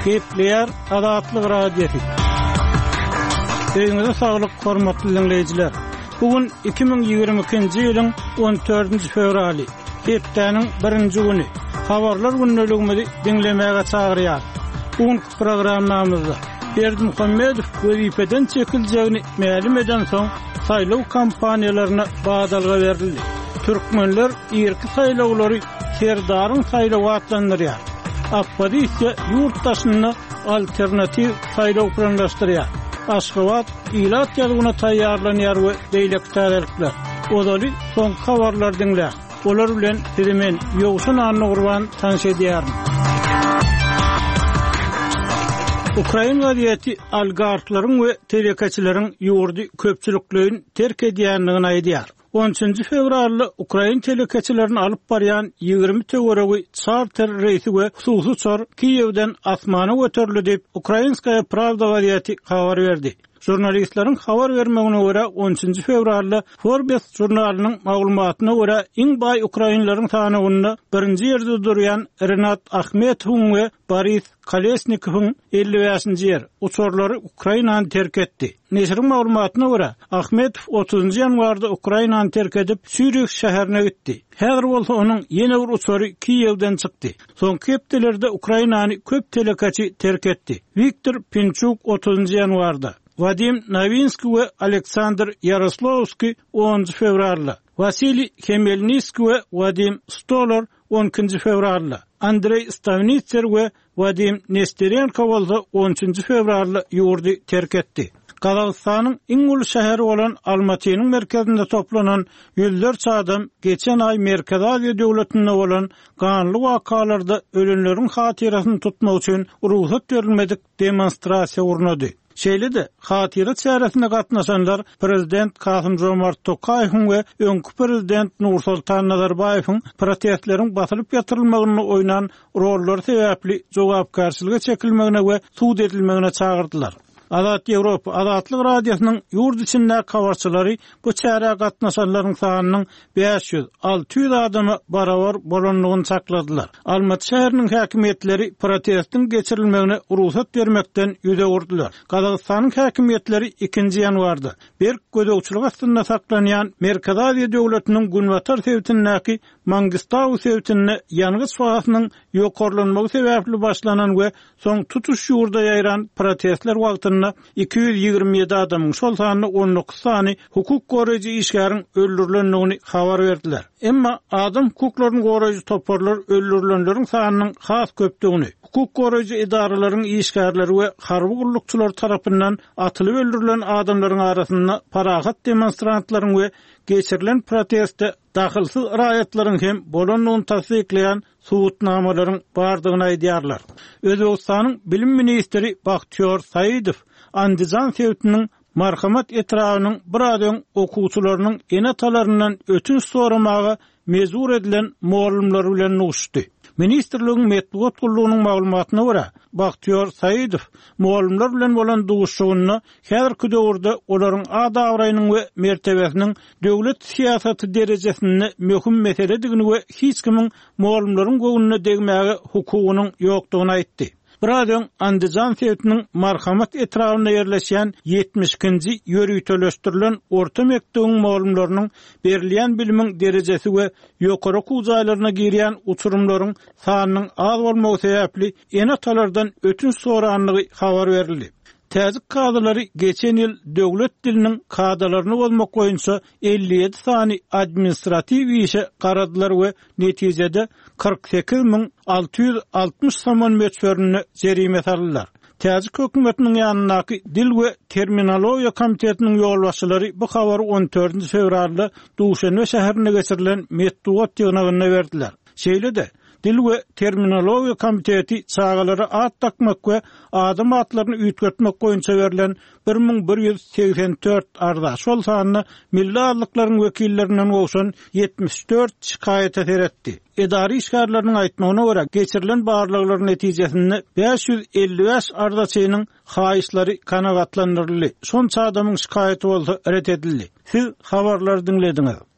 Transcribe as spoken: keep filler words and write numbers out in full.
Gepleyer Adatlyk radiosu. Öňüňizde saglyk, hormatly dinleýijiler. Bugün iki bin ýygrimi ikinji ýylyň on dördünji fevraly, hepdeniň birinji güni. Habarlar günneligimizi dinlemäge çagyrýar. Bugün programmamyzda Berdimuhammedow wezipeden çekiljegini ma'lum eden soň saýlaw kampaniýalaryna badalga berildi. Türkmenler ýerki saýlawlary serdaryň saýlawy atlandyrýar. Oppositsiýa ýurtdaşyny alternativ saýlaw planlaşdyrýar. Aşgabat ilat ýadygyna taýýarlanýar we beýlek täzelikler. Odaly soň habarlar dinle. Olar bilen sizimen ýogşun anny gurban tanış edýär. Ukraina wadiýeti oligarklaryň we telekaçylaryň ýurdy köpçüliklerini terk edýändigini aýdýar. on üçinji fevralda Ukraina telekaçylaryny alyp barýan ýygrimi töweregi charter reýsi we hususy uçar Kiýewden asmana göterildi diýip Ukrainskaya Pravda wadiýeti habar berdi. Jurnalistlaryň habar bermegine görä on üçinji fevralda Forbes jurnalynyň maglumatyna görä iň baý ukrainlaryň sanagyny birinji ýerde durýan Renat Akhmetow we Boris Kolesnikowyň elli beşinji ýer uçurlary Ukrainany terk etdi. Neşriň maglumatyna görä Akhmetow otuzynji ýanwarda Ukrainany terk edip Suriýa şäherine gitdi. Häzir bolsa onuň ýene bir uçury Kiýewden çykdy. Soňky hepdelerde Ukrainany köp telekaçy terk etdi. Viktor Pinchuk otuzynji ýanwarda, Vadim Novinsky we Aleksandr Yaroslavsky onunji fevralda, Vasily Khmelnytsky we Vadim Stolar on ikinji fevralda, Andrei Stavnitser we Vadim Nesterenko bolsa on üçinji fevralda ýurdy terk etdi. Kazakstanyň iň uly şäheri bolan Almatynyň merkezinde toplanan ýüzlerçe adam geçen ay Merkez Aziýa döwletinde bolan ganly wakalarda ölenleriň hatyrasyny tutmak üçin ruhsat berilmedik demonstrasiýa urunady. Şeýle de hatyra çäresine gatnaşanlar prezident Kasym-Jomart Tokaýew we öňkü prezident Nursultan Nazarbaýewiň protestleriň basylyp ýatyrylmagyny oýnan rollary sebäpli jogapkarçylyga çekilmegine we suud edilmegine çagyrdylar. Adat Ýewropa Adatlyk radiosynyň ýurt içindäki habarçylary bu çäre gatnaşanlaryň sanynyň beş ýüz alty ýüz adamy barabar bolanlygyny sakladylar. Almaty şäheriniň häkimetleri protestiň geçirilmegine ruhsat bermekden ýüze gurdular. Kazakstanyň häkimetleri ikinji ýanwarda berk gödөгçilik astynda saklanýan Merkez Aziýa döwletiniň Günbatar sewtindäki Mangistaw sewtinde ýangys fahasynyň ýokarlanmagy sebäpli başlanan we soň tutuş ýurda ýaýran protestler wagtynda iki yüz ýygrimi ýedi adamyň şol sanyny on dokuz sany hukuk goraýjy işgäriň öldürilendigini habar berdiler. Emma adam hukuklaryny goraýjy toparlar öldürilenleriň sanynyň has köpdigini, hukuk goraýjy idaralaryň işgärleri we harby gullukçylar tarapyndan atylyp öldürilen adamlaryň arasynda parahat demonstrantlaryň we geçirilen protestde dahilsiz raýatlaryň hem bolanlygyny tasdikleýän suwutnamalaryň bardygyny aýdýarlar. Özbegistanyň bilim ministri Bahtiyar Saýydow Andijan sewtiniň marhamat etrawynyň bir adam okuwçylarynyň enatalaryndan ötünç soramagy mezur edilen muallimler bilen nuşdy. Ministrligiň medeniýet gullugynyň maglumatyna görä, Bahtiyar Saýydow muallimler bilen bolan duşugyny häzirki döwürde olaryň adabraýynyň we mertebesiniň döwlet siýasaty derejesinde möhüm meseledigini we hiç kimiň muallimleriň göwnüne degmäge hukugynyň ýokdugyny aýtdy. Buradan Andijan sewtiniň marhamat etrafynda ýerleşýän yetmiş ikinji ýörüýteleşdirilen orta mekdebiň muallimleriň berilýän bilimiň derejesi we ýokary okuwjaýlaryna girýän uçurumlaryň sanynyň az bolmagy sebäpli enatalardan ötünç soranlygy habar berildi. Täzik kadalary geçen ýyl döwlet diliniň kadalaryny bozmak boýunça elli ýedi sany administrativ işe garadylar we netijede kırk sekiz bin alty ýüz altmış saman möçberini jerime saldylar. Täzik hökümetiniň ýanynaky Dil we Terminologiýa komitetiniň ýolbaşçylary bu habary on dördünji fevralda Duşanbe şäherine geçirilen medeniýet ýygynyna berdiler. Şeýle de Dil we Terminologiýa komiteti çağalary at takmak we adam atlaryny üýtgetmek boýunça berilen bir min bir ýüz seksen dört arda şol sanyny milli adlyklaryň wekillerinden bolşan yetmiş dört şikaýet etdi. Edari işgärleriň aýtmagyna görä geçirilen barlyklaryň netijesinde beş yüz elli beş ardaçynyň haýyşlary kanagatlandyryldy. Şonça adamyň şikaýeti bolsa ret edildi. Siz habarlary dinlediňiz.